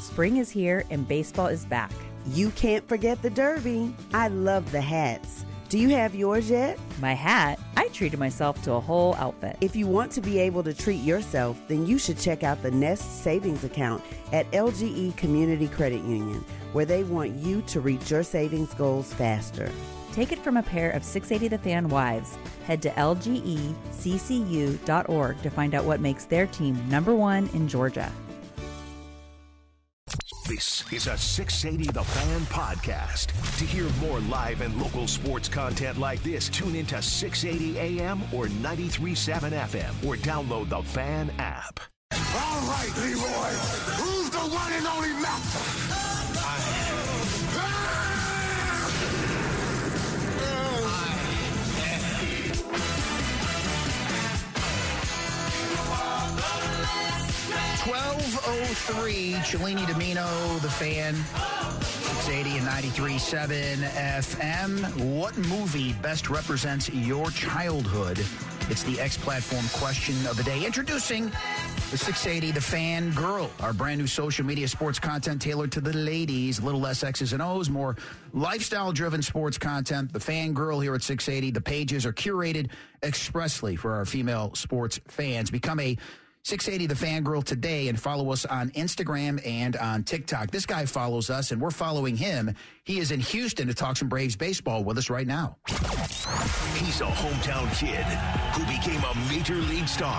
Spring is here and baseball is back. You can't forget the Derby. I love the hats. Do you have yours yet? My hat? I treated myself to a whole outfit. If you want to be able to treat yourself, then you should check out the Nest Savings Account at LGE Community Credit Union, where they want you to reach your savings goals faster. Take it from a pair of 680 The Fan wives. Head to lgeccu.org to find out what makes their team #1 in Georgia. This is a 680 The Fan podcast. To hear more live and local sports content like this, tune into 680 AM or 93.7 FM or download the Fan app. All right, Leroy. Who's the one and only master? 12:03, Cellini Domino, The Fan, 680 and 93.7 FM. What movie best represents your childhood? It's the X Platform question of the day. Introducing the 680 The Fan Girl, our brand new social media sports content tailored to the ladies. A little less X's and O's, more lifestyle-driven sports content. The Fan Girl here at 680. The pages are curated expressly for our female sports fans. Become a 680 The Fangirl today and follow us on Instagram and on TikTok. This guy follows us, and we're following him. He is in Houston to talk some Braves baseball with us right now. He's a hometown kid who became a major league star.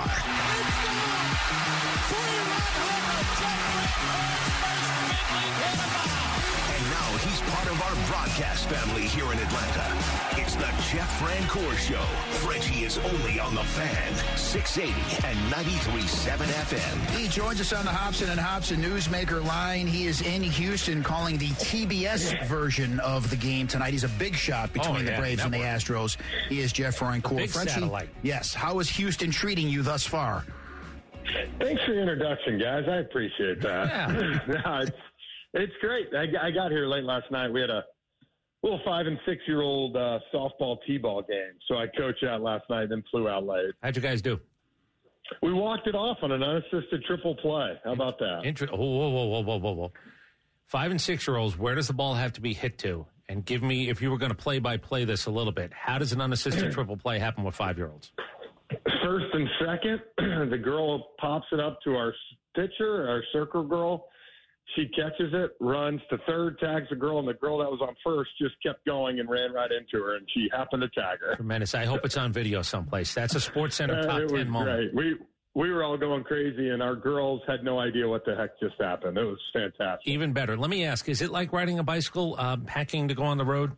And now he's part of our broadcast family here in Atlanta. It's the Jeff Francoeur Show. Frenchie is only on the Fan, 680 and 93.7 FM. He joins us on the Hobson and Hobson Newsmaker line. He is in Houston calling the TBS version of the game tonight. He's a big shot between the Braves and the Astros. He is Jeff Francoeur. Big satellite. Yes. How is Houston treating you thus far? Thanks for the introduction, guys. I appreciate that. Yeah. No, it's great. I got here late last night. We had a little 5- and 6-year-old softball t-ball game. So I coached that last night, then flew out late. How'd you guys do? We walked it off on an unassisted triple play. How about that? Whoa. 5- and 6-year-olds, where does the ball have to be hit to? And give me, if you were going to play-by-play this a little bit, how does an unassisted triple play happen with 5-year-olds? First and second, the girl pops it up to our pitcher, our circle girl. She catches it, runs to third, tags the girl, and the girl that was on first just kept going and ran right into her, and she happened to tag her. Tremendous. I hope it's on video someplace. That's a SportsCenter top 10 moment. Great. We were all going crazy, and our girls had no idea what the heck just happened. It was fantastic. Even better. Let me ask, is it like riding a bicycle, packing to go on the road?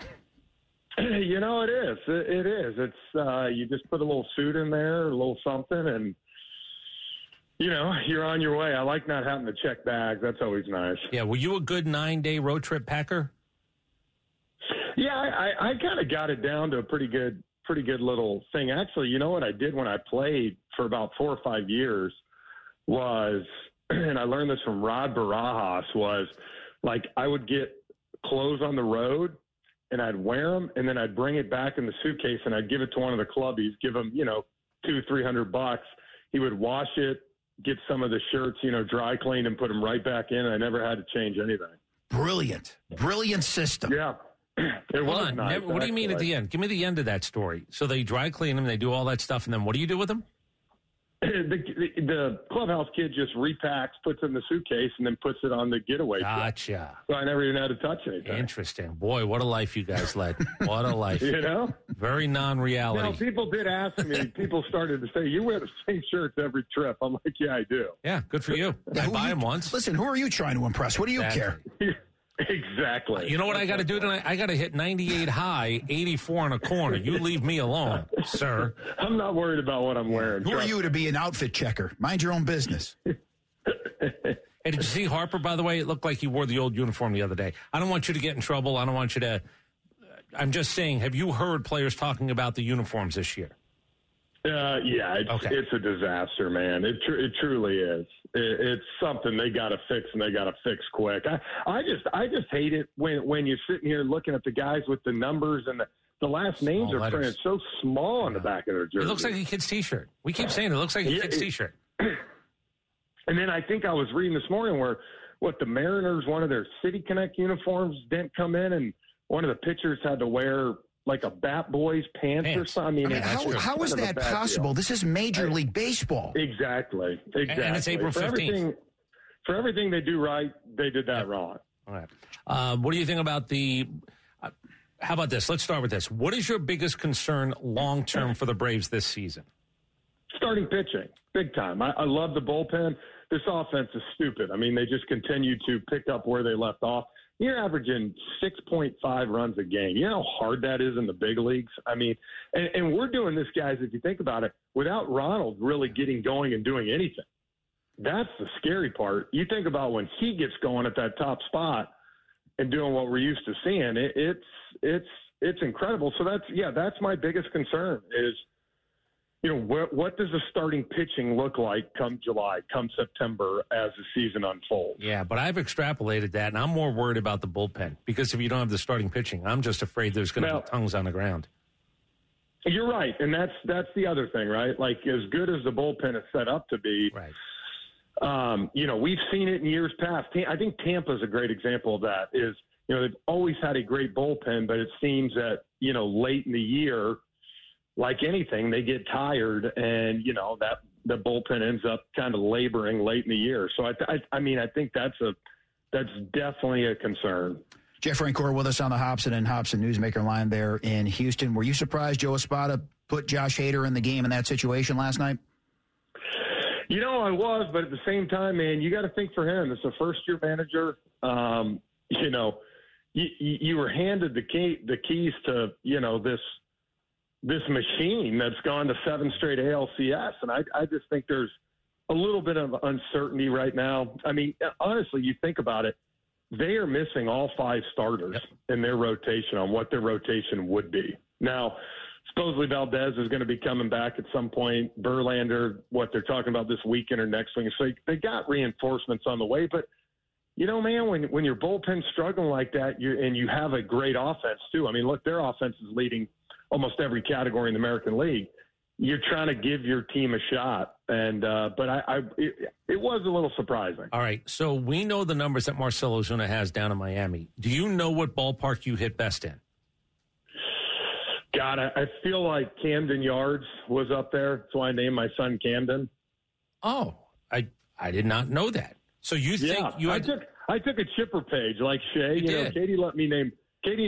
You know, it is. It is. It's you just put a little suit in there, a little something, and you know, you're on your way. I like not having to check bags. That's always nice. Yeah. Were you a good 9-day road trip packer? Yeah, I kind of got it down to a pretty good little thing. Actually, you know what I did when I played for about 4 or 5 years was, and I learned this from Rod Barajas, was like I would get clothes on the road and I'd wear them and then I'd bring it back in the suitcase and I'd give it to one of the clubbies, give him, you know, $200-300. He would wash it, get some of the shirts, you know, dry cleaned and put them right back in. I never had to change anything. Brilliant system. Yeah. It was nice. What do you mean at the end? Give me the end of that story. So they dry clean them, they do all that stuff, and then what do you do with them? The clubhouse kid just repacks, puts it in the suitcase, and then puts it on the getaway trip. Gotcha. So I never even had to touch anything. Interesting. Boy, what a life you guys led. What a life. You know? Very non-reality. Now, people did ask me, people started to say, you wear the same shirts every trip. I'm like, yeah, I do. Yeah, good for you. I buy them once. Listen, who are you trying to impress? What do you care? Exactly. You know what I got to do tonight? I got to hit 98 high, 84 in a corner. You leave me alone, sir. I'm not worried about what I'm wearing. Who are you to be an outfit checker? Mind your own business. Hey, did you see Harper, by the way? It looked like he wore the old uniform the other day. I don't want you to get in trouble. I don't want you to... I'm just saying, have you heard players talking about the uniforms this year? Yeah, it's a disaster, man. It truly is. It's something they got to fix, and they got to fix quick. I just hate it when you're sitting here looking at the guys with the numbers and the last names are printed so small on the back of their jersey. It looks like a kid's T-shirt. We keep saying it looks like a kid's T-shirt. And then I think I was reading this morning where the Mariners, one of their City Connect uniforms didn't come in, and one of the pitchers had to wear like a Bat Boys pants or something. I mean, how is that possible? This is Major League Baseball. Exactly. And it's April 15th. For everything they do right, they did that wrong. All right. What do you think about how about this? Let's start with this. What is your biggest concern long-term for the Braves this season? Starting pitching, big time. I love the bullpen. This offense is stupid. I mean, they just continue to pick up where they left off. You're averaging 6.5 runs a game. You know how hard that is in the big leagues? I mean, and we're doing this, guys, if you think about it, without Ronald really getting going and doing anything. That's the scary part. You think about when he gets going at that top spot and doing what we're used to seeing, it's incredible. So that's my biggest concern is, you know, what does the starting pitching look like come July, come September as the season unfolds? Yeah, but I've extrapolated that, and I'm more worried about the bullpen because if you don't have the starting pitching, I'm just afraid there's going to be tongues on the ground. You're right, and that's the other thing, right? Like, as good as the bullpen is set up to be, right. You know, we've seen it in years past. I think Tampa's a great example of that. Is, you know, they've always had a great bullpen, but it seems that, you know, late in the year, like anything, they get tired, and, you know, that the bullpen ends up kind of laboring late in the year. So I mean, I think that's definitely a concern. Jeff Francoeur with us on the Hobson and Hobson Newsmaker line there in Houston. Were you surprised Joe Espada put Josh Hader in the game in that situation last night? You know, I was, but at the same time, man, you got to think for him. It's a first-year manager. You know, you were handed the keys to, you know, this machine that's gone to 7 straight ALCS, and I just think there's a little bit of uncertainty right now. I mean, honestly, you think about it, they are missing all 5 starters in their rotation on what their rotation would be. Now, supposedly Valdez is going to be coming back at some point. Verlander, what they're talking about this weekend or next week. So they got reinforcements on the way. But, you know, man, when your bullpen's struggling like that, and you have a great offense too. I mean, look, their offense is leading almost every category in the American League. You're trying to give your team a shot. And but it was a little surprising. All right, so we know the numbers that Marcell Ozuna has down in Miami. Do you know what ballpark you hit best in? God, I feel like Camden Yards was up there. That's why I named my son Camden. Oh, I did not know that. So you think you had I took a chipper page like Shay. You know, Katie let me name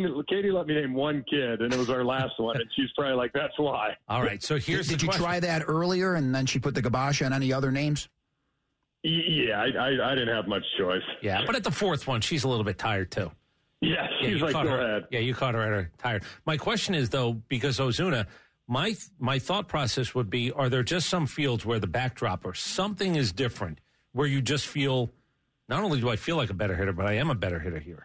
one kid, and it was our last one, and she's probably like, that's why. All right, so here's Did you try that earlier, and then she put the kibosh on any other names? Yeah, I didn't have much choice. Yeah, but at the 4th one, she's a little bit tired, too. Yeah, she's like, go ahead. Yeah, you caught her at her tired. My question is, though, because Ozuna, my thought process would be, are there just some fields where the backdrop or something is different, where you just feel, not only do I feel like a better hitter, but I am a better hitter here?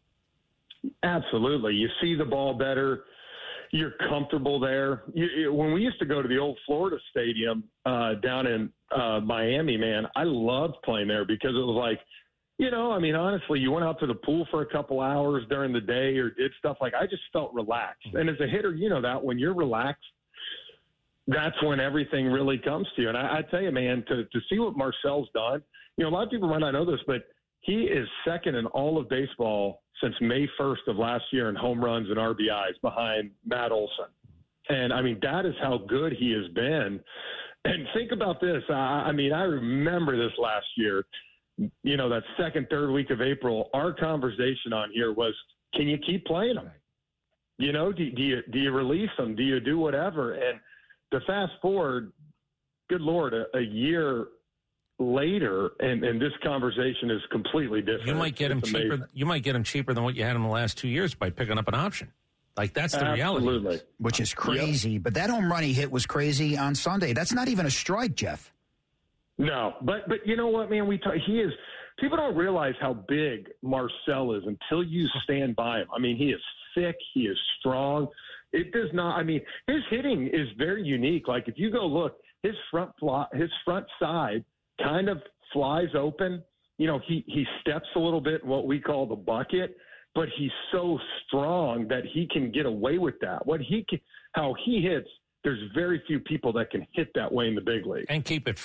Absolutely. You see the ball better. You're comfortable there. When we used to go to the old Florida Stadium down in Miami, man, I loved playing there because it was like, you know, I mean, honestly, you went out to the pool for a couple hours during the day or did stuff like, I just felt relaxed. And as a hitter, you know that when you're relaxed, that's when everything really comes to you. And I tell you, man, to see what Marcel's done, you know, a lot of people might not know this, but he is second in all of baseball since May 1st of last year in home runs and RBIs behind Matt Olson. And, I mean, that is how good he has been. And think about this. I mean, I remember this last year, you know, that second, third week of April, our conversation on here was, can you keep playing them? You know, do you release them? Do you do whatever? And to fast forward, good Lord, a year later, and this conversation is completely different. You might get him cheaper. You might get him cheaper than what you had in the last 2 years by picking up an option. Like, that's the reality. Which is crazy. Yep. But that home run he hit was crazy on Sunday. That's not even a strike, Jeff. No, but you know what, man? He is. People don't realize how big Marcell is until you stand by him. I mean, he is thick. He is strong. It does not. I mean, his hitting is very unique. Like, if you go look, his front side kind of flies open. You know, he steps a little bit in what we call the bucket, but he's so strong that he can get away with that. How he hits, there's very few people that can hit that way in the big league. And keep it fair.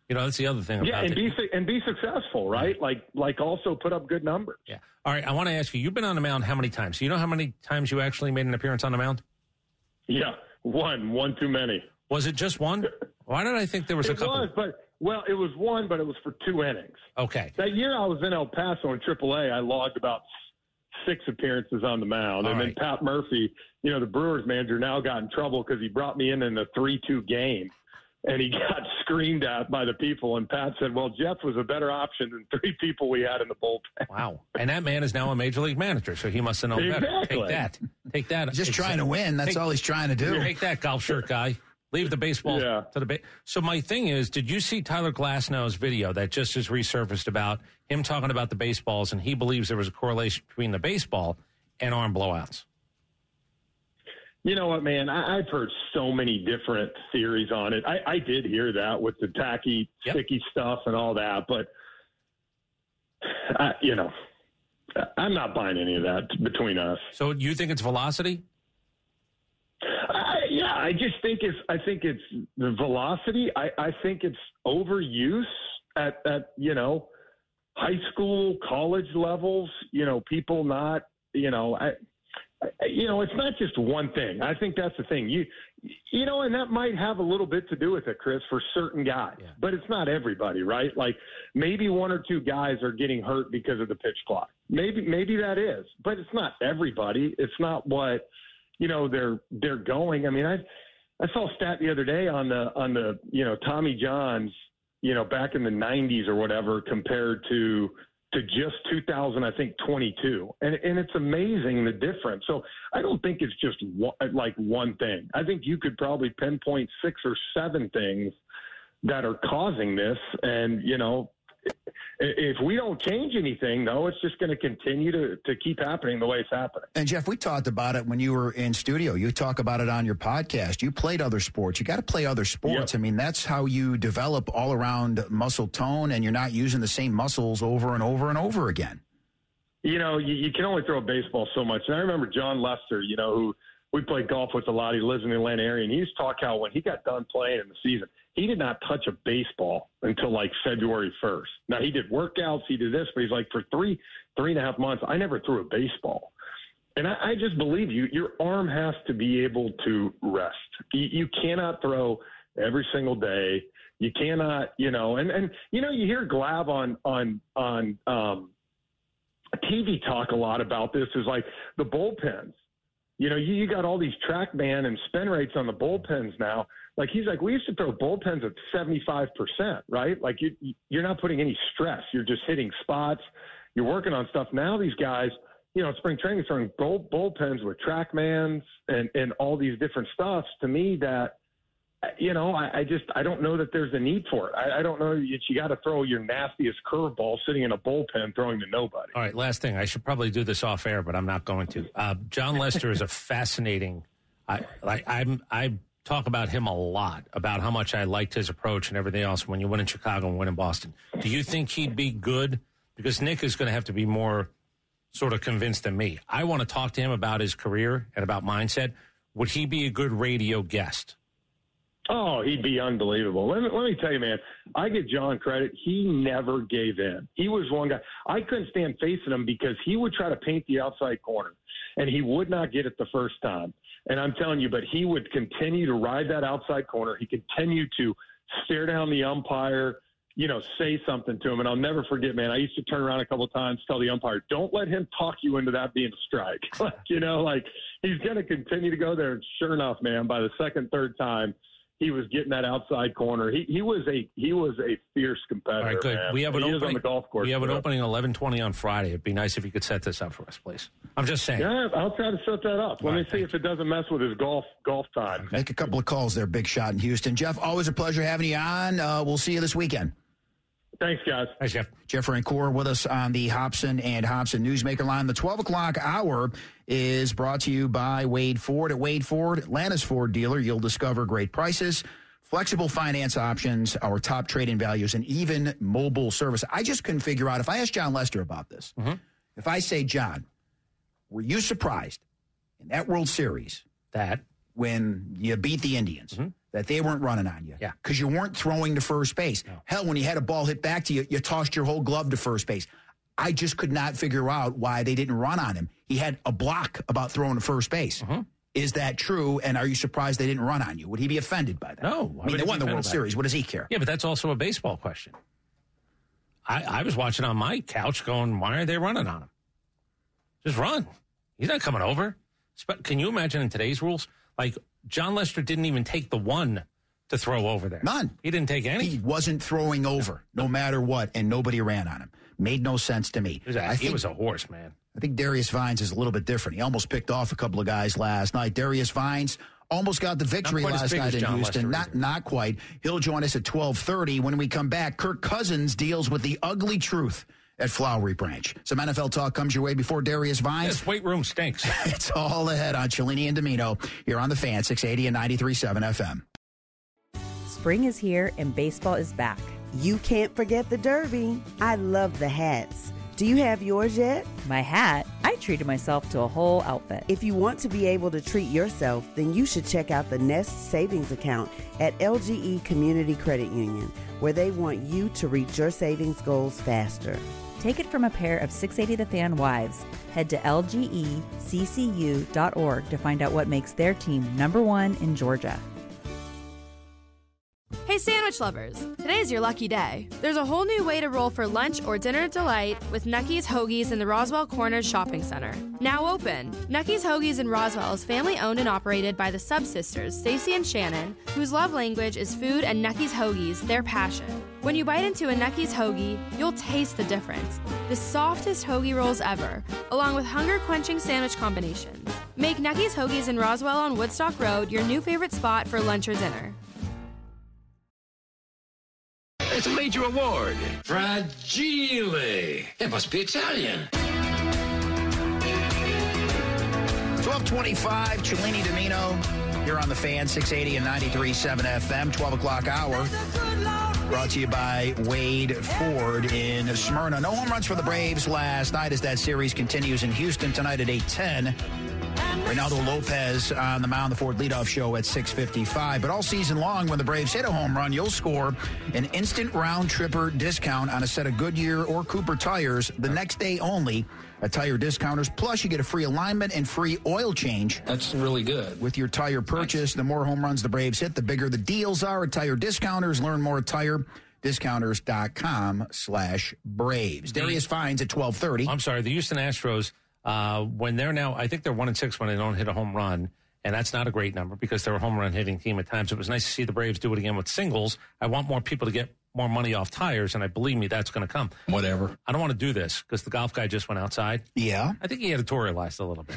You know, that's the other thing. Yeah, about and be successful, right? Like also put up good numbers. Yeah. All right, I want to ask you, you've been on the mound how many times? Do you know how many times you actually made an appearance on the mound? Yeah, one too many. Was it just one? Why did I think there was a couple? It was one, but it was for 2 innings. Okay. That year I was in El Paso in AAA, I logged about 6 appearances on the mound. All and right. then Pat Murphy, the Brewers manager, now got in trouble because he brought me in the 3-2 game. And he got screamed at by the people. And Pat said, well, Jeff was a better option than 3 people we had in the bullpen. Wow. And that man is now a major league manager, so he must have known better. Take that. He's just trying to win. That's all he's trying to do. Take that, golf shirt guy. Leave the baseball to the So my thing is, did you see Tyler Glasnow's video that just has resurfaced about him talking about the baseballs, and he believes there was a correlation between the baseball and arm blowouts? You know what, man? I've heard so many different theories on it. I did hear that with the tacky, sticky stuff and all that, but, I'm not buying any of that between us. So you think it's velocity? I just think it's the velocity. I think it's overuse at high school, college levels, people not, it's not just one thing. I think that's the thing. And that might have a little bit to do with it, Chris, for certain guys. Yeah. But it's not everybody, right? Like maybe 1 or 2 guys are getting hurt because of the pitch clock. Maybe that is, but it's not everybody. It's not what they're going. I mean, I saw a stat the other day on the Tommy John's back in the 90s or whatever compared to just 2022. And it's amazing the difference. So I don't think it's just one thing. I think you could probably pinpoint 6 or 7 things that are causing this. And, if we don't change anything, though, it's just going to continue to keep happening the way it's happening. And, Jeff, we talked about it when you were in studio. You talk about it on your podcast. You played other sports. You got to play other sports. Yep. I mean, that's how you develop all-around muscle tone, and you're not using the same muscles over and over and over again. You can only throw a baseball so much. And I remember John Lester, who we played golf with a lot. He lives in the Atlanta area, and he used to talk how when he got done playing in the season, he did not touch a baseball until like February 1st. Now, he did workouts, he did this, but he's like, for 3.5 months, I never threw a baseball. And I just believe your arm has to be able to rest. You cannot throw every single day. You cannot, you hear Glav on TV talk a lot about this, is like the bullpens. You got all these TrackMan and spin rates on the bullpens now. Like, he's like, we used to throw bullpens at 75%, right? Like, you're not putting any stress. You're just hitting spots. You're working on stuff. Now these guys, spring training, throwing bullpens with TrackMans and all these different stuffs, to me that, I don't know that there's a need for it. I don't know that you got to throw your nastiest curveball sitting in a bullpen throwing to nobody. All right, last thing. I should probably do this off air, but I'm not going to. John Lester is a fascinating. I talk about him a lot, about how much I liked his approach and everything else when you win in Chicago and win in Boston. Do you think he'd be good? Because Nick is going to have to be more sort of convinced than me. I want to talk to him about his career and about mindset. Would he be a good radio guest? Oh, he'd be unbelievable. Let me tell you, man, I give John credit. He never gave in. He was one guy. I couldn't stand facing him because he would try to paint the outside corner, and he would not get it the first time. And I'm telling you, but he would continue to ride that outside corner. He continued to stare down the umpire, say something to him. And I'll never forget, man, I used to turn around a couple of times, tell the umpire, don't let him talk you into that being a strike. He's going to continue to go there. And sure enough, man, by the second, third time, he was getting that outside corner. He was a fierce competitor. All right, good. Man. We have an opening on the golf course. We have an opening 11:20 on Friday. It'd be nice if you could set this up for us, please. I'm just saying. Yeah, I'll try to set that up. Let me see if it doesn't mess with his golf time. Make a couple of calls there, big shot in Houston. Jeff, always a pleasure having you on. We'll see you this weekend. Thanks, guys. Thanks, Jeff. Jeff Rancour with us on the Hobson and Hobson Newsmaker line. The 12 o'clock hour is brought to you by Wade Ford. At Wade Ford, Atlanta's Ford dealer, you'll discover great prices, flexible finance options, our top trade-in values, and even mobile service. I just couldn't figure out, if I asked John Lester about this, if I say, John, were you surprised in that World Series that when you beat the Indians, that they weren't running on you. Yeah. Because you weren't throwing to first base. No. Hell, when you had a ball hit back to you, you tossed your whole glove to first base. I just could not figure out why they didn't run on him. He had a block about throwing to first base. Is that true? And are you surprised they didn't run on you? Would he be offended by that? No. I mean, they won the World Series. What does he care? Yeah, but that's also a baseball question. I was watching on my couch going, why are they running on him? Just run. He's not coming over. Can you imagine in today's rules? Like, John Lester didn't even take the one to throw over there. None. He didn't take any. He wasn't throwing over, no matter what, and nobody ran on him. Made no sense to me. He was a horse, man. I think Darius Vines is a little bit different. He almost picked off a couple of guys last night. Darius Vines almost got the victory last night in Houston. Not quite. He'll join us at 12:30. When we come back, Kirk Cousins deals with the ugly truth at Flowery Branch. Some NFL talk comes your way before Darius Vines. This weight room stinks. It's all ahead on Cellini and Domino here on the Fan, 680 and 93.7 FM. Spring is here and baseball is back. You can't forget the Derby. I love the hats. Do you have yours yet? My hat? I treated myself to a whole outfit. If you want to be able to treat yourself, then you should check out the Nest Savings Account at LGE Community Credit Union, where they want you to reach your savings goals faster. Take it from a pair of 680 The Fan wives. Head to lgeccu.org to find out what makes their team #1 in Georgia. Hey sandwich lovers, today's your lucky day. There's a whole new way to roll for lunch or dinner delight with Nucky's Hoagies in the Roswell Corners Shopping Center. Now open. Nucky's Hoagies in Roswell is family owned and operated by the Sub Sisters, Stacy and Shannon, whose love language is food and Nucky's Hoagies, their passion. When you bite into a Nucky's Hoagie, you'll taste the difference. The softest hoagie rolls ever, along with hunger-quenching sandwich combinations. Make Nucky's Hoagies in Roswell on Woodstock Road your new favorite spot for lunch or dinner. It's a major award. Fragile. It must be Italian. 12:25, Cellini Domino. You're on the Fan, 680 and 93.7 FM, 12 o'clock hour. Brought to you by Wade Ford in Smyrna. No home runs for the Braves last night as that series continues in Houston tonight at 8:10. Reynaldo Lopez on the mound, the Ford leadoff show at 6:55. But all season long, when the Braves hit a home run, you'll score an instant round-tripper discount on a set of Goodyear or Cooper tires the next day only at Tire Discounters. Plus, you get a free alignment and free oil change. That's really good. With your tire purchase, the more home runs the Braves hit, the bigger the deals are at Tire Discounters. Learn more at tirediscounters.com/Braves. Darius Vines at 12:30. I'm sorry, the Houston Astros, when they're now, I think they're 1-6 when they don't hit a home run, and that's not a great number because they're a home run hitting team at times. It was nice to see the Braves do it again with singles. I want more people to get more money off tires, and I believe me, that's going to come. Whatever. I don't want to do this because the golf guy just went outside. Yeah. I think he editorialized a little bit.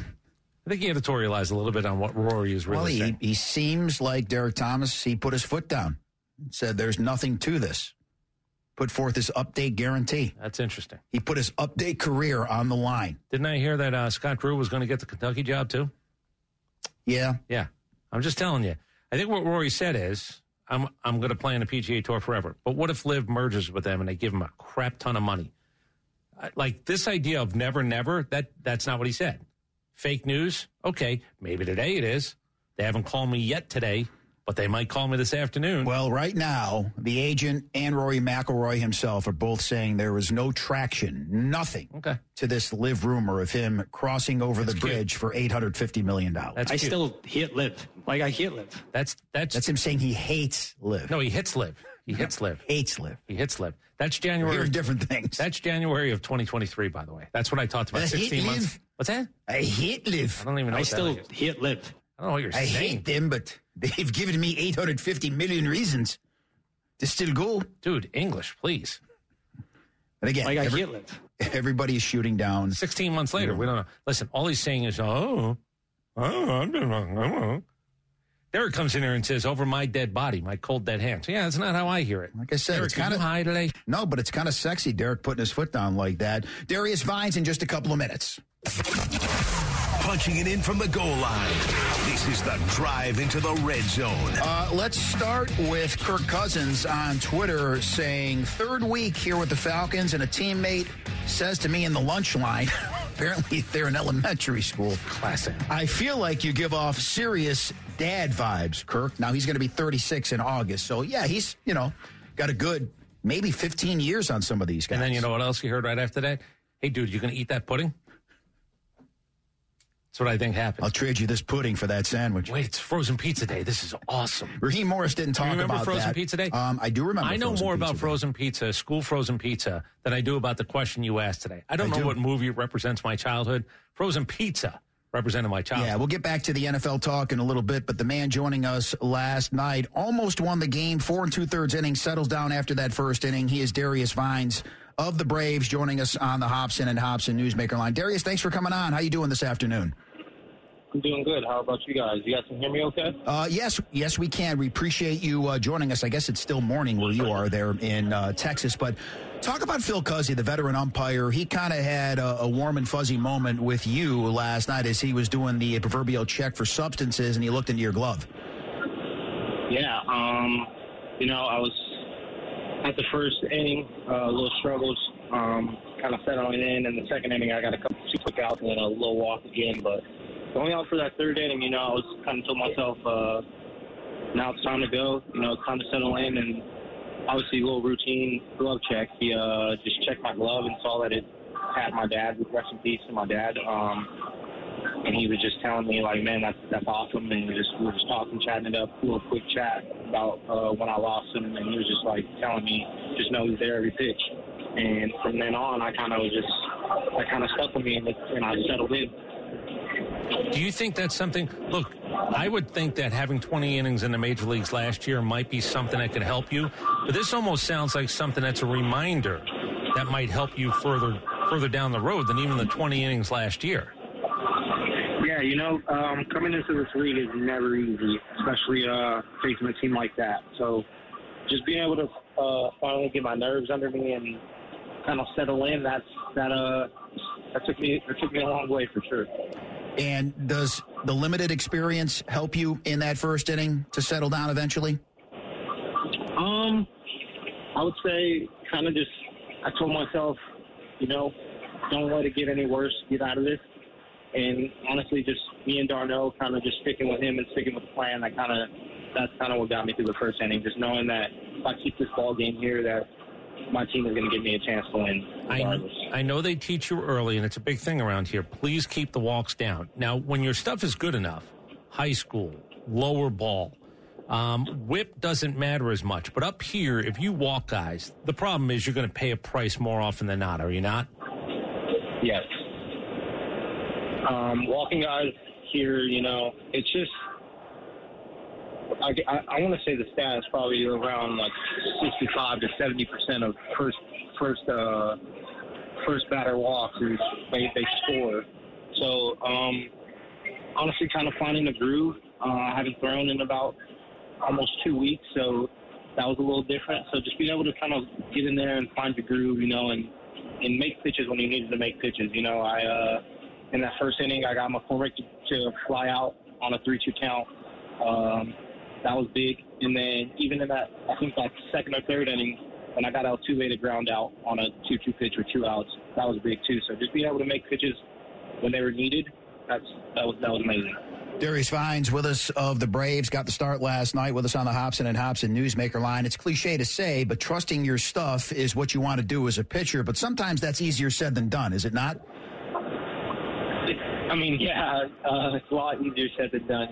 On what Rory is really saying. He seems like Derek Thomas. He put his foot down and said there's nothing to this. Put forth his update guarantee. That's interesting. He put his update career on the line. Didn't I hear that Scott Drew was going to get the Kentucky job too? Yeah. Yeah. I'm just telling you. I think what Rory said is, I'm going to play on the PGA Tour forever. But what if Liv merges with them and they give him a crap ton of money? Like this idea of never, that's not what he said. Fake news? Okay, maybe today it is. They haven't called me yet today, but they might call me this afternoon. Well, right now, the agent and Rory McIlroy himself are both saying there is no traction, nothing to this Liv rumor of him crossing over the bridge for $850 million. I still hate Liv. Like, I hate Liv. That's him saying he hates Liv. No, he hits Liv. He hits Liv. Hates Liv. He hits Liv. That's January. Here's different things. That's January of 2023, by the way. That's what I talked about. 16 months. Liv. What's that? I hate Liv. I don't even know. I still hate Liv. I don't know what you're saying. I hate them, but they've given me 850 million reasons to still go. Dude, English, please. And again, like I hate Liv. Everybody is shooting down. 16 months later, we don't know. Listen, all he's saying is, I'm doing wrong. Derek comes in here and says, over my dead body, my cold dead hands. Yeah, that's not how I hear it. Like I said, Derek, it's kind of high today. No, but it's kind of sexy, Derek putting his foot down like that. Darius Vines in just a couple of minutes. Punching it in from the goal line. This is the drive into the red zone. Let's start with Kirk Cousins on Twitter saying, third week here with the Falcons, and a teammate says to me in the lunch line, Apparently, they're in elementary school. Classic. I feel like you give off serious dad vibes, Kirk. Now, he's going to be 36 in August. So, yeah, he's, got a good maybe 15 years on some of these guys. And then you know what else you heard right after that? Hey, dude, you going to eat that pudding? That's what I think happened. I'll trade you this pudding for that sandwich. Wait, it's Frozen Pizza Day. This is awesome. Raheem Morris didn't talk about that. Remember Frozen Pizza Day? I do remember. I know more about Frozen Pizza, school Frozen Pizza, than I do about the question you asked today. I don't know what movie represents my childhood. Frozen Pizza represented my childhood. Yeah, we'll get back to the NFL talk in a little bit, but the man joining us last night almost won the game, 4 2/3 innings, settles down after that first inning. He is Darius Vines of the Braves, joining us on the Hobson and Hobson Newsmaker line. Darius, thanks for coming on. How you doing this afternoon? I'm doing good. How about you guys? You guys can hear me okay? Yes, we can. We appreciate you joining us. I guess it's still morning where you are there in Texas. But talk about Phil Cuzzi, the veteran umpire. He kind of had a warm and fuzzy moment with you last night as he was doing the proverbial check for substances, and he looked into your glove. Yeah, I was at the first inning, a little struggles, kind of settling in. In the second inning, I got a couple 2 quick outs and then a little walk again, but going out for that third inning, I was kind of told myself, now it's time to go. It's time to settle in. And obviously, a little routine glove check. He just checked my glove and saw that it had my dad. Rest in peace to my dad. And he was just telling me, like, man, that's awesome. And we were just talking, chatting it up, a little quick chat about when I lost him. And he was just, like, telling me, just know he's there every pitch. And from then on, that kind of stuck with me, and I settled in. Do you think that's something? Look, I would think that having 20 innings in the major leagues last year might be something that could help you. But this almost sounds like something that's a reminder that might help you further down the road than even the 20 innings last year. Yeah, coming into this league is never easy, especially facing a team like that. So just being able to finally get my nerves under me and kind of settle in, that took me a long way for sure. And does the limited experience help you in that first inning to settle down eventually? I would say kind of just, I told myself, don't let it get any worse, get out of this. And honestly, just me and Darno kind of just sticking with him and sticking with the plan, that's kind of what got me through the first inning, just knowing that if I keep this ball game here, that my team is going to give me a chance to win regardless. I know they teach you early, and it's a big thing around here. Please keep the walks down. Now, when your stuff is good enough, high school, lower ball, whip doesn't matter as much. But up here, if you walk guys, the problem is you're going to pay a price more often than not, are you not? Yes. Walking guys here, it's just, I want to say the stat is probably around like 65 to 70% of first batter walks is they score. So honestly, kind of finding the groove. I haven't thrown in about almost 2 weeks, so that was a little different. So just being able to kind of get in there and find the groove, and make pitches when you needed to make pitches. In that first inning, I got McCormick to fly out on a 3-2 count. That was big. And then even in that, I think that second or third inning, when I got Altuve to ground out on a 2-2 pitch with 2 outs, that was big too. So just being able to make pitches when they were needed, that was amazing. Darius Vines with us of the Braves, got the start last night with us on the Hobson and Hobson Newsmaker line. It's cliche to say, but trusting your stuff is what you want to do as a pitcher. But sometimes that's easier said than done, is it not? It's a lot easier said than done.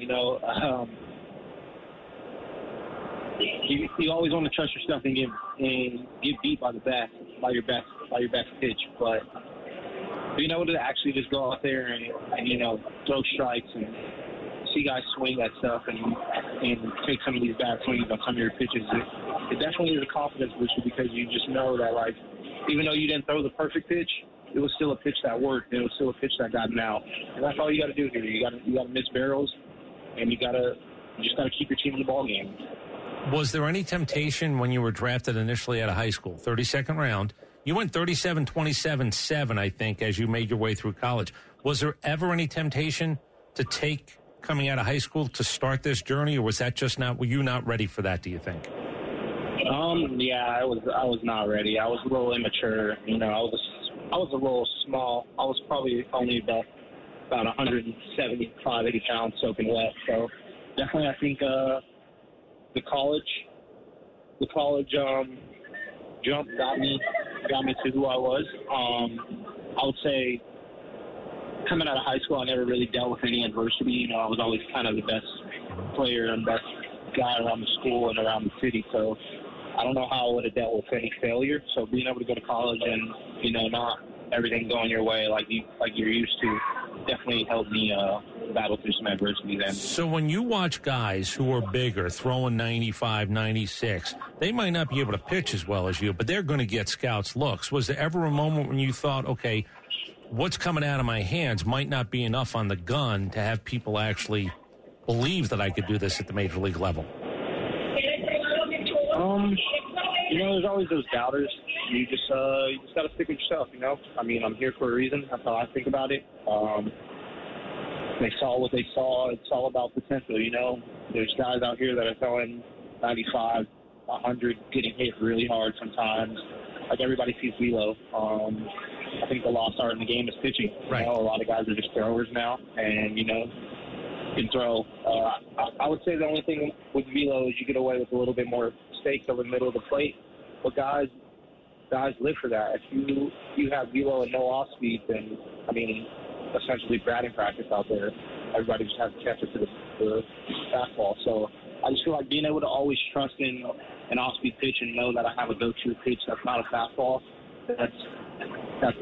You always want to trust your stuff and get beat by your best pitch, but being able to actually just go out there and throw strikes and see guys swing that stuff and take some of these bad swings on some of your pitches, it definitely is a confidence booster because you just know that, like, even though you didn't throw the perfect pitch, it was still a pitch that worked. And it was still a pitch that got an out, and that's all you got to do here. You got to miss barrels, and you just got to keep your team in the ball game. Was there any temptation when you were drafted initially out of high school, 32nd round? You went 37-27-7, I think, as you made your way through college. Was there ever any temptation to take coming out of high school to start this journey, or was that just were you not ready for that, do you think? I was not ready. I was a little immature. I I was a little small. I was probably only about 175, 80 pounds soaking wet. So definitely, I think the college jump got me to who I was. I would say coming out of high school, I never really dealt with any adversity. You know, I was always kind of the best player and best guy around the school and around the city. So I don't know how I would have dealt with any failure. So being able to go to college and, you know, not everything going your way like you're used to definitely helped me battle through some adversity then. So when you watch guys who are bigger, throwing 95, 96, they might not be able to pitch as well as you, but they're going to get scouts' looks. Was there ever a moment when you thought, okay, what's coming out of my hands might not be enough on the gun to have people actually believe that I could do this at the major league level? You know, there's always those doubters. You just got to stick with yourself, you know. I mean, I'm here for a reason. That's how I think about it. They saw what they saw. It's all about potential, you know. There's guys out here that are throwing 95, 100, getting hit really hard sometimes. Like everybody sees velo. I think the lost art in the game is pitching. Right. You know, a lot of guys are just throwers now, and, you know, can throw. I would say the only thing with velo is you get away with a little bit more stakes over the middle of the plate. But guys live for that. If you have velo and no off speed, then, I mean, essentially batting practice out there. Everybody just has to catch it to the fastball. So I just feel like being able to always trust in an off-speed pitch and know that I have a go-to pitch that's not a fastball, that's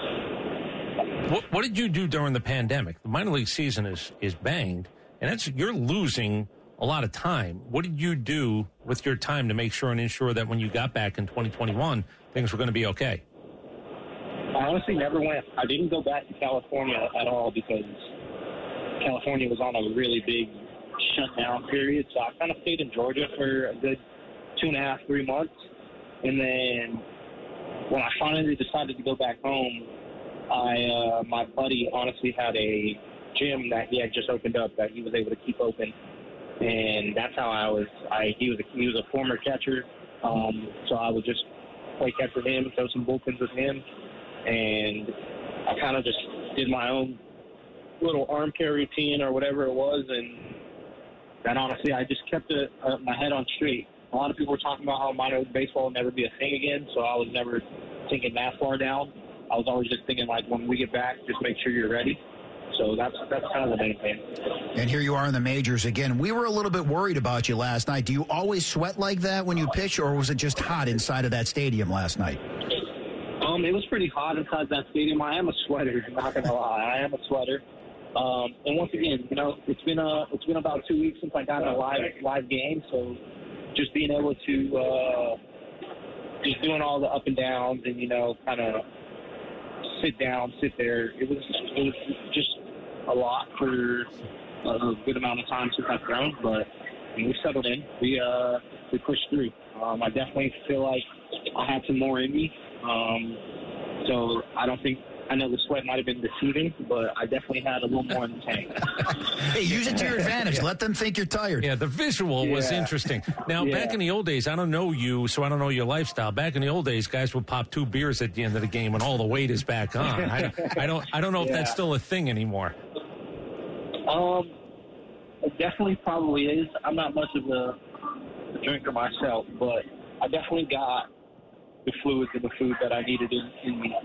What did you do during the pandemic? The minor league season is banged, and you're losing a lot of time. What did you do with your time to make sure and ensure that when you got back in 2021, things were going to be okay? I honestly never went. I didn't go back to California at all because California was on a really big shutdown period. So I kind of stayed in Georgia for a good 2.5, 3 months. And then when I finally decided to go back home, my buddy honestly had a gym that he had just opened up that he was able to keep open. And that's how he was a former catcher. So I would just play catch with him, throw some bullpens with him. And I kind of just did my own little arm care routine or whatever it was. And honestly, I just kept my head on straight. A lot of people were talking about how minor league baseball will never be a thing again. So I was never thinking that far down. I was always just thinking, like, when we get back, just make sure you're ready. So that's kind of the main thing. And here you are in the majors again. We were a little bit worried about you last night. Do you always sweat like that when you pitch, or was it just hot inside of that stadium last night? It was pretty hot inside that stadium. I am a sweater, not gonna lie. I am a sweater. And once again, you know, it's been about 2 weeks since I got in a live game. So just being able to just doing all the up and downs and, you know, kind of sit there. It was just a lot for a good amount of time since I've grown, but we settled in. We pushed through. I definitely feel like I had some more in me. So I know the sweat might have been deceiving, but I definitely had a little more in the tank. Hey, use it to your advantage. Let them think you're tired. Yeah, the visual was interesting. Now, back in the old days, I don't know you, so I don't know your lifestyle. Back in the old days, guys would pop 2 beers at the end of the game when all the weight is back on. I don't know if that's still a thing anymore. It definitely probably is. I'm not much of a drinker myself, but I definitely got the fluids and the food that I needed in me.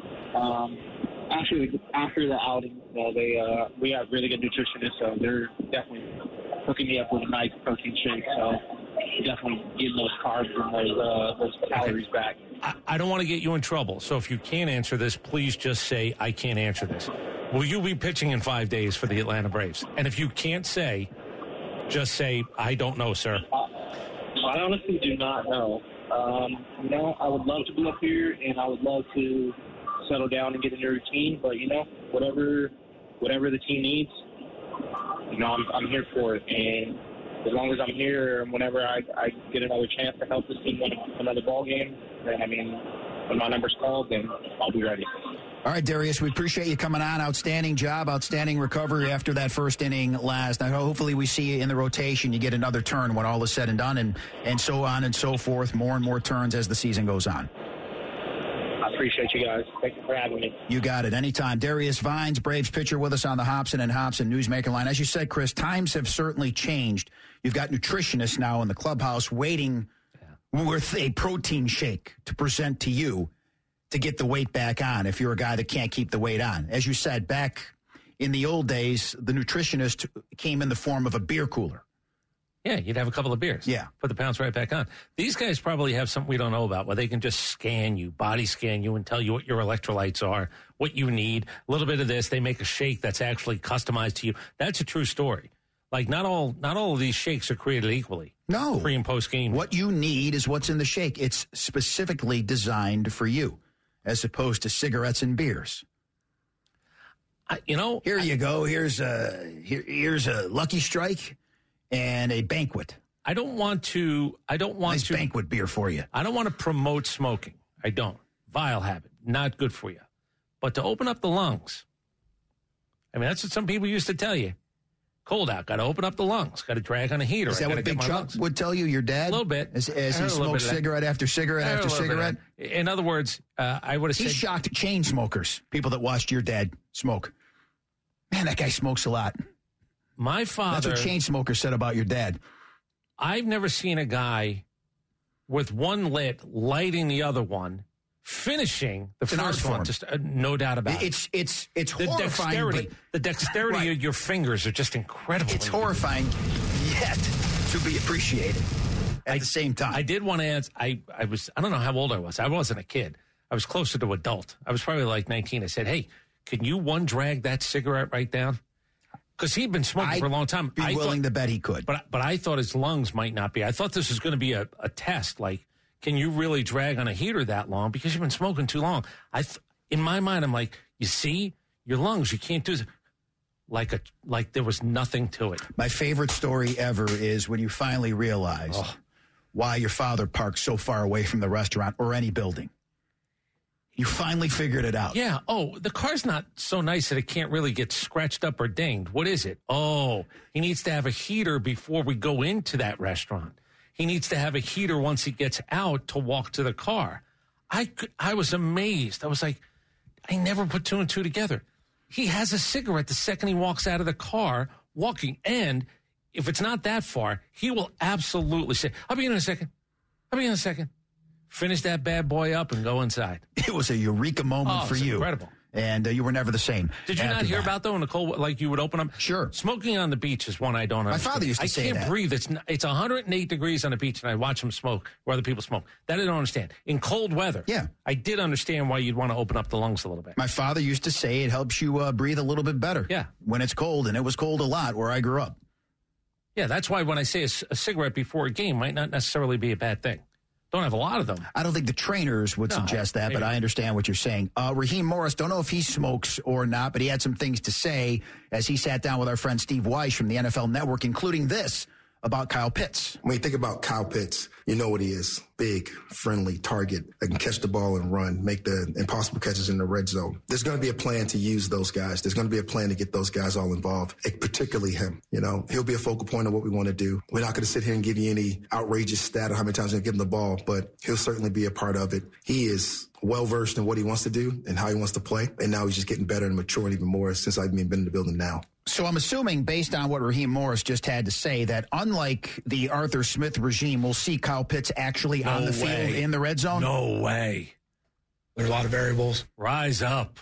After the outing, we have really good nutritionists, so they're definitely hooking me up with a nice protein shake. So definitely getting those carbs and those calories back. I don't want to get you in trouble, so if you can't answer this, please just say, I can't answer this. Will you be pitching in 5 days for the Atlanta Braves? And if you can't say, just say, I don't know, sir. I honestly do not know. You know, I would love to be up here, and I would love to settle down and get in a routine. But, you know, whatever the team needs, you know, I'm here for it. And as long as I'm here, and whenever I get another chance to help this team win another ball game, then, I mean, when my number's called, then I'll be ready. All right, Darius, we appreciate you coming on. Outstanding job, outstanding recovery after that first inning last night. Hopefully we see you in the rotation. You get another turn when all is said and done, and so on and so forth, more and more turns as the season goes on. I appreciate you guys. Thank you for having me. You got it. Anytime. Darius Vines, Braves pitcher, with us on the Hobson and Hobson Newsmaker line. As you said, Chris, times have certainly changed. You've got nutritionists now in the clubhouse waiting with a protein shake to present to you to get the weight back on if you're a guy that can't keep the weight on. As you said, back in the old days, the nutritionist came in the form of a beer cooler. Yeah, you'd have a couple of beers. Yeah. Put the pounds right back on. These guys probably have something we don't know about where they can just scan you, body scan you, and tell you what your electrolytes are, what you need. A little bit of this. They make a shake that's actually customized to you. That's a true story. Like, not all of these shakes are created equally. No. Pre and post game. What you need is what's in the shake. It's specifically designed for you, as opposed to cigarettes and beers. Here you go. Here's a Lucky Strike and a Banquet. I don't want to Banquet beer for you. I don't want to promote smoking. I don't. Vile habit. Not good for you. But to open up the lungs, I mean, that's what some people used to tell you. Cold out. Got to open up the lungs. Got to drag on a heater. Is that what Big Chuck would tell you, your dad? A little bit. As he smoked cigarette after cigarette after cigarette? In other words, I would have said... He shocked chain smokers, people that watched your dad smoke. Man, that guy smokes a lot. My father... That's what chain smokers said about your dad. I've never seen a guy with one lit lighting the other one, finishing the first one. Just no doubt about it. It's the horrifying. The dexterity of your fingers are just incredible. It's horrifying, yet to be appreciated at the same time. I did want to ask. I don't know how old I was. I wasn't a kid. I was closer to adult. I was probably like 19. I said, "Hey, can you one drag that cigarette right down?" Because he'd been smoking for a long time. I'd be willing to bet he could. But I thought his lungs might not be. I thought this was going to be a test. Like, can you really drag on a heater that long? Because you've been smoking too long. In my mind, I'm like, you see, your lungs, you can't do this. Like there was nothing to it. My favorite story ever is when you finally realize why your father parked so far away from the restaurant or any building. You finally figured it out. Yeah. Oh, the car's not so nice that it can't really get scratched up or dinged. What is it? Oh, he needs to have a heater before we go into that restaurant. He needs to have a heater once he gets out to walk to the car. I was amazed. I was like, I never put two and two together. He has a cigarette the second he walks out of the car walking. And if it's not that far, he will absolutely say, I'll be in a second. Finish that bad boy up and go inside. It was a eureka moment for you. Incredible. And you were never the same. Did you not hear about, though, in the cold, like you would open up? Sure. Smoking on the beach is one I don't understand. My father used to say that. I can't breathe. It's 108 degrees on the beach, and I watch them smoke where other people smoke. That I don't understand. In cold weather, I did understand why you'd want to open up the lungs a little bit. My father used to say it helps you breathe a little bit better. Yeah. When it's cold, and it was cold a lot where I grew up. Yeah, that's why when I say a cigarette before a game might not necessarily be a bad thing. Don't have a lot of them. I don't think the trainers would suggest that, but I understand what you're saying. Raheem Morris, don't know if he smokes or not, but he had some things to say as he sat down with our friend Steve Weiss from the NFL Network, including this about Kyle Pitts. When you think about Kyle Pitts, you know what he is. Big, friendly target that can catch the ball and run, make the impossible catches in the red zone. There's going to be a plan to use those guys. There's going to be a plan to get those guys all involved, particularly him. You know, he'll be a focal point of what we want to do. We're not going to sit here and give you any outrageous stat of how many times we're going to give him the ball, but he'll certainly be a part of it. He is well-versed in what he wants to do and how he wants to play, and now he's just getting better and maturing even more since I've been in the building now. So I'm assuming, based on what Raheem Morris just had to say, that unlike the Arthur Smith regime, we'll see Kyle Pitts actually on the field in the red zone? No way. There's a lot of variables. Rise up.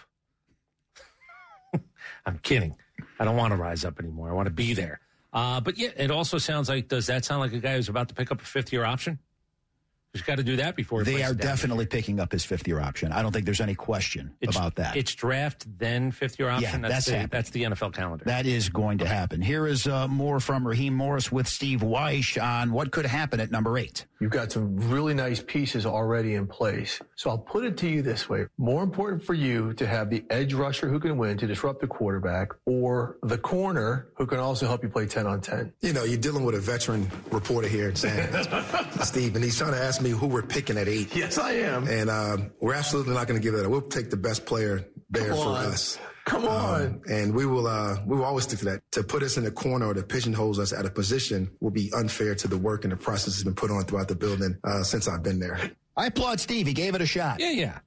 I'm kidding. I don't want to rise up anymore. I want to be there. But, yeah, it also sounds like, does that sound like a guy who's about to pick up a fifth-year option? He's got to do that before they are definitely picking up his fifth-year option. I don't think there's any question about that. It's draft, then fifth-year option? Yeah, that's the NFL calendar. That is going to happen. Here is more from Raheem Morris with Steve Weiss on what could happen at number 8. You've got some really nice pieces already in place. So I'll put it to you this way. More important for you to have the edge rusher who can win to disrupt the quarterback, or the corner who can also help you play 10 on 10. You know, you're dealing with a veteran reporter here, Steve, and he's trying to ask me who we're picking at 8. Yes, I am. And we're absolutely not going to give that up. We'll take the best player there for us. Come on. And we will always stick to that. To put us in a corner or to pigeonhole us at a position will be unfair to the work and the process that's been put on throughout the building since I've been there. I applaud Steve. He gave it a shot. Yeah.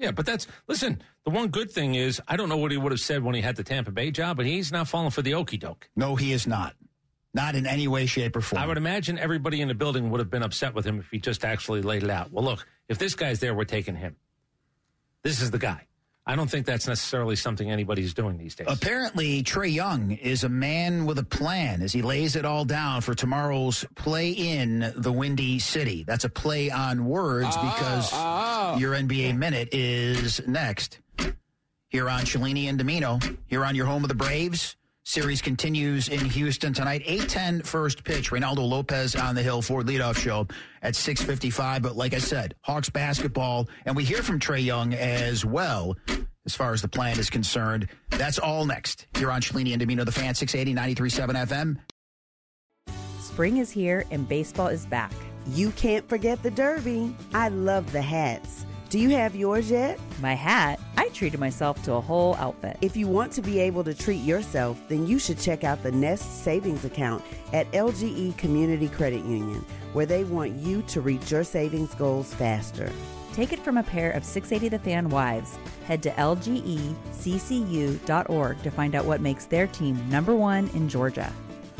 Yeah, but listen, the one good thing is, I don't know what he would have said when he had the Tampa Bay job, but he's not falling for the okie doke. No, he is not. Not in any way, shape, or form. I would imagine everybody in the building would have been upset with him if he just actually laid it out. Well, look, if this guy's there, we're taking him. This is the guy. I don't think that's necessarily something anybody's doing these days. Apparently, Trae Young is a man with a plan as he lays it all down for tomorrow's play in the Windy City. That's a play on words because your NBA Minute is next. Here on Cellini and Domino, here on your home of the Braves. Series continues in Houston tonight. 8:10 first pitch. Reynaldo Lopez on the hill for leadoff show at 6:55. But like I said, Hawks basketball, and we hear from Trae Young as well as far as the plan is concerned. That's all next. Here on Cellini and Domino, the Fan, 680, 93.7 FM. Spring is here and baseball is back. You can't forget the Derby. I love the hats. Do you have yours yet? My hat? I treated myself to a whole outfit. If you want to be able to treat yourself, then you should check out the Nest Savings Account at LGE Community Credit Union, where they want you to reach your savings goals faster. Take it from a pair of 680 The Fan wives. Head to lgeccu.org to find out what makes their team #1 in Georgia.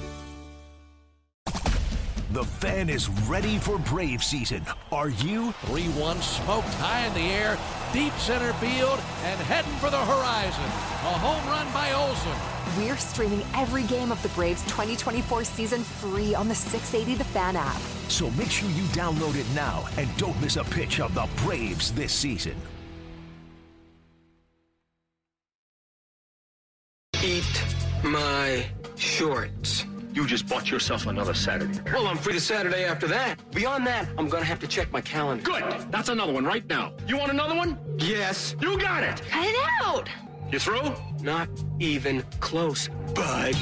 The Fan is ready for Brave season. Are you? 3-1 smoked high in the air, deep center field, and heading for the horizon. A home run by Olsen. We're streaming every game of the Braves 2024 season free on the 680 The Fan app. So make sure you download it now and don't miss a pitch of the Braves this season. Eat my shorts. You just bought yourself another Saturday. Well, I'm free the Saturday after that. Beyond that, I'm going to have to check my calendar. Good. That's another one right now. You want another one? Yes. You got it. Cut it out. You through? Not even close, bud.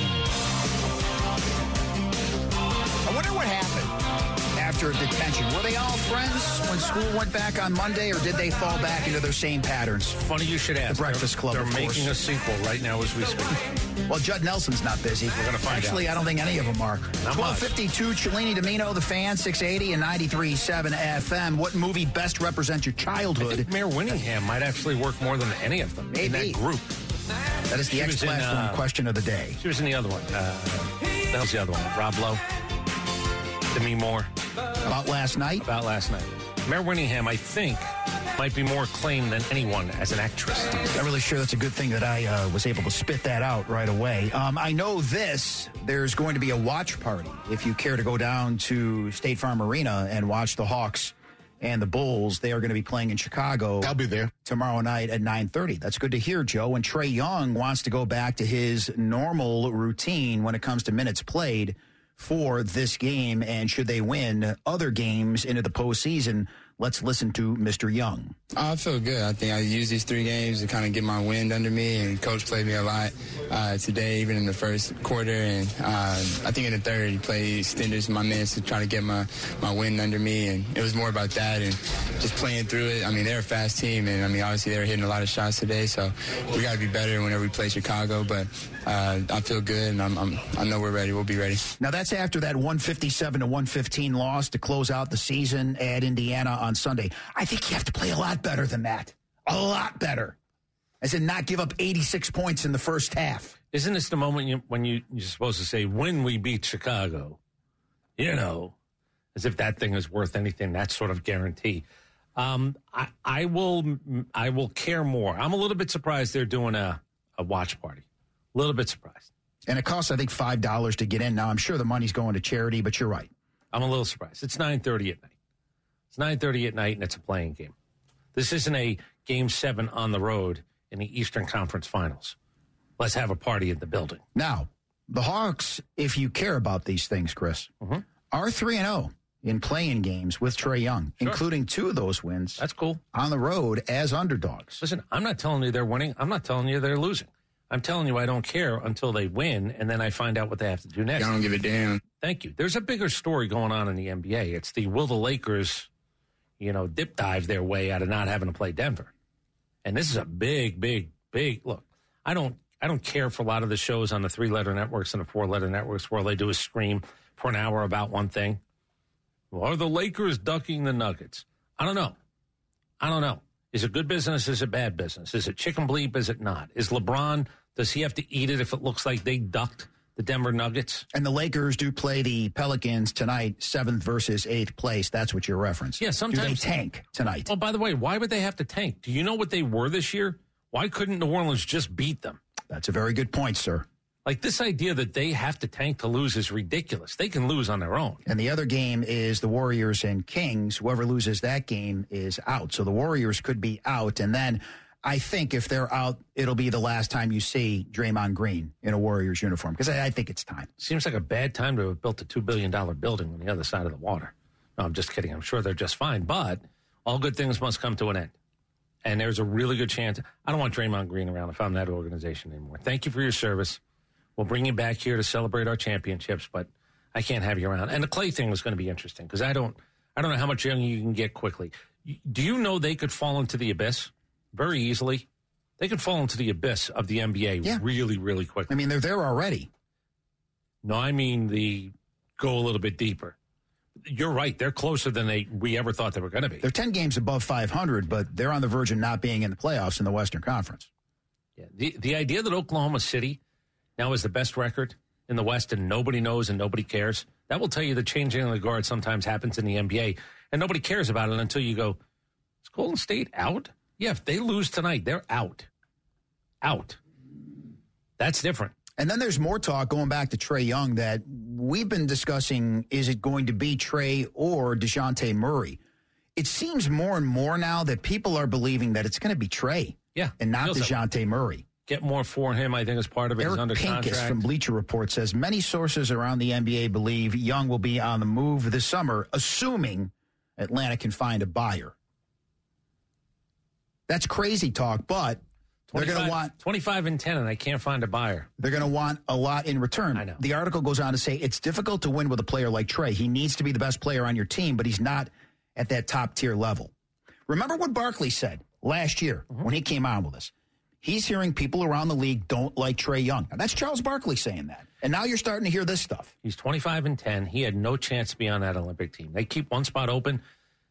I wonder what happened after detention. Were they all friends when school went back on Monday, or did they fall back into their same patterns? Funny you should ask. The Breakfast Club, They're of course. making a sequel right now as we speak. Well, Judd Nelson's not busy. We're going to find Actually, out. I don't think any of them are. Not 12:52, Cellini Domino, the Fan, 680 and 93.7 FM. What movie best represents your I childhood? think Mayor Winningham might actually work more than any of them in Maybe. that group. That is the She X was in, Platform question of the day. She was in the other one. That was the other one. Rob Lowe. Demi Moore. About last night? About last night. Mayor Winningham, I think, might be more acclaimed than anyone as an actress. I'm really sure that's a good thing that I was able to spit that out right away. I know this. There's going to be a watch party if you care to go down to State Farm Arena and watch the Hawks and the Bulls. They are going to be playing in Chicago. I'll be there tomorrow night at 9:30. That's good to hear, Joe. And Trae Young wants to go back to his normal routine when it comes to minutes played for this game, and should they win other games into the postseason. Let's listen to Mr. Young. I feel good. I think I used these 3 games to kind of get my wind under me, and Coach played me a lot today, even in the first quarter. And I think in the third, he extended my minutes to try to get my wind under me, and it was more about that and just playing through it. I mean, they're a fast team, and, I mean, obviously they were hitting a lot of shots today, so we got to be better whenever we play Chicago. But I feel good, and I know we're ready. We'll be ready. Now, that's after that 157-115 loss to close out the season at Indiana on Sunday. I think you have to play a lot better than that. A lot better. As in not give up 86 points in the first half. Isn't this the moment when you're supposed to say, when we beat Chicago? You know, as if that thing is worth anything, that sort of guarantee. I will care more. I'm a little bit surprised they're doing a watch party. A little bit surprised. And it costs, I think, $5 to get in. Now, I'm sure the money's going to charity, but you're right. I'm a little surprised. It's 9:30 at night. It's 9:30 at night, and it's a playing game. This isn't a Game 7 on the road in the Eastern Conference Finals. Let's have a party in the building. Now, the Hawks, if you care about these things, Chris, are 3-0 in playing games with Trae Young, including 2 of those wins. That's cool. On the road as underdogs. Listen, I'm not telling you they're winning. I'm not telling you they're losing. I'm telling you I don't care until they win, and then I find out what they have to do next. I don't give a damn. Thank you. There's a bigger story going on in the NBA. It's the will the Lakers, dip dive their way out of not having to play Denver. And this is a big look. I don't care for a lot of the shows on the 3-letter networks and the 4-letter networks where all they do is scream for an hour about one thing. Well, are the Lakers ducking the Nuggets? I don't know. Is it good business? Is it bad business? Is it chicken bleep? Is it not? Is LeBron, does he have to eat it if it looks like they ducked the Denver Nuggets? And the Lakers do play the Pelicans tonight, 7th versus 8th place. That's what you're referencing. Yeah, sometimes. Do they tank tonight? Oh, by the way, why would they have to tank? Do you know what they were this year? Why couldn't New Orleans just beat them? That's a very good point, sir. Like, this idea that they have to tank to lose is ridiculous. They can lose on their own. And the other game is the Warriors and Kings. Whoever loses that game is out. So the Warriors could be out. And then I think if they're out, it'll be the last time you see Draymond Green in a Warriors uniform, because I think it's time. Seems like a bad time to have built a $2 billion building on the other side of the water. No, I'm just kidding. I'm sure they're just fine. But all good things must come to an end. And there's a really good chance. I don't want Draymond Green around if I'm that organization anymore. Thank you for your service. We'll bring you back here to celebrate our championships, but I can't have you around. And the Clay thing was going to be interesting because I don't know how much younger you can get quickly. Do you know they could fall into the abyss very easily? They could fall into the abyss of the NBA really, really quickly. I mean, they're there already. No, I mean go a little bit deeper. You're right. They're closer than we ever thought they were going to be. They're 10 games above 500, but they're on the verge of not being in the playoffs in the Western Conference. Yeah, the idea that Oklahoma City now is the best record in the West and nobody knows and nobody cares, that will tell you the changing of the guard sometimes happens in the NBA, and nobody cares about it until you go, is Golden State out? Yeah, if they lose tonight, they're out. Out. That's different. And then there's more talk going back to Trae Young that we've been discussing. Is it going to be Trae or DeJounte Murray? It seems more and more now that people are believing that it's going to be Trae and not DeJounte Murray. Get more for him, I think, as part of it. Eric He's under Pincus contract. from Bleacher Report says many sources around the NBA believe Young will be on the move this summer, assuming Atlanta can find a buyer. That's crazy talk, but they're going to want 25 and 10, and I can't find a buyer. They're going to want a lot in return. I know. The article goes on to say it's difficult to win with a player like Trae. He needs to be the best player on your team, but he's not at that top tier level. Remember what Barkley said last year when he came on with us. He's hearing people around the league don't like Trae Young. Now, that's Charles Barkley saying that. And now you're starting to hear this stuff. He's 25 and 10. He had no chance to be on that Olympic team. They keep one spot open.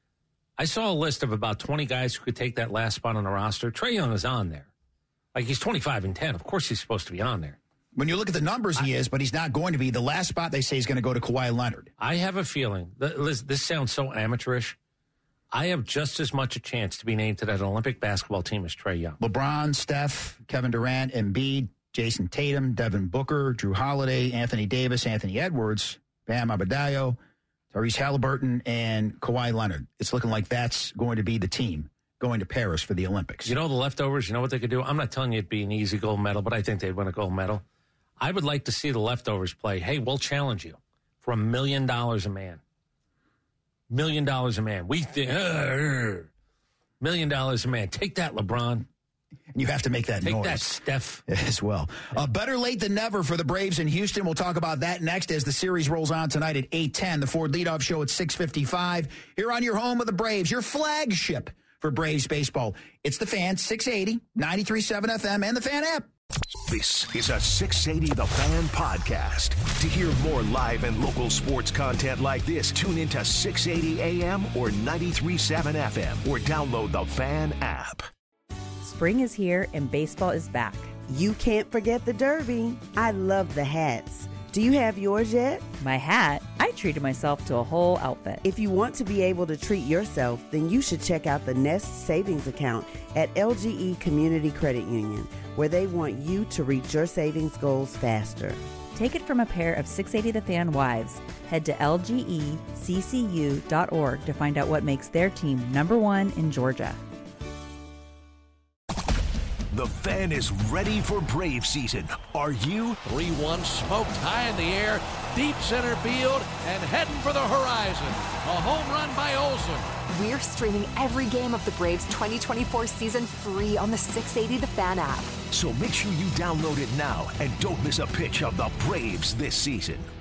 I saw a list of about 20 guys who could take that last spot on the roster. Trae Young is on there. Like, he's 25 and 10. Of course he's supposed to be on there. When you look at the numbers, he is, but he's not going to be. The last spot they say is going to go to Kawhi Leonard. I have a feeling, this sounds so amateurish, I have just as much a chance to be named to that Olympic basketball team as Trae Young. LeBron, Steph, Kevin Durant, Embiid, Jason Tatum, Devin Booker, Drew Holiday, Anthony Davis, Anthony Edwards, Bam Adebayo, Tyrese Halliburton, and Kawhi Leonard. It's looking like that's going to be the team going to Paris for the Olympics. You know the leftovers, you know what they could do? I'm not telling you it'd be an easy gold medal, but I think they'd win a gold medal. I would like to see the leftovers play, hey, we'll challenge you for $1 million a man. $1 million a man. We think, $1 million a man. Take that, LeBron. And you have to make that noise. Take that, Steph. As well. Better late than never for the Braves in Houston. We'll talk about that next as the series rolls on tonight at 8:10. The Ford Leadoff Show at 6:55. Here on your home of the Braves, your flagship for Braves baseball. It's the Fan, 680, 93.7 FM, and the Fan app. This is a 680 The Fan podcast. To hear more live and local sports content like this, tune into 680 AM or 93.7 FM or download the Fan app. Spring is here and baseball is back. You can't forget the Derby. I love the hats. Do you have yours yet? My hat? I treated myself to a whole outfit. If you want to be able to treat yourself, then you should check out the Nest Savings Account at LGE Community Credit Union, where they want you to reach your savings goals faster. Take it from a pair of 680 The Fan wives. Head to lgeccu.org to find out what makes their team #1 in Georgia. The Fan is ready for Brave season. Are you? 3-1 smoked high in the air, deep center field, and heading for the horizon. A home run by Olsen. We're streaming every game of the Braves 2024 season free on the 680 The Fan app. So make sure you download it now and don't miss a pitch of the Braves this season.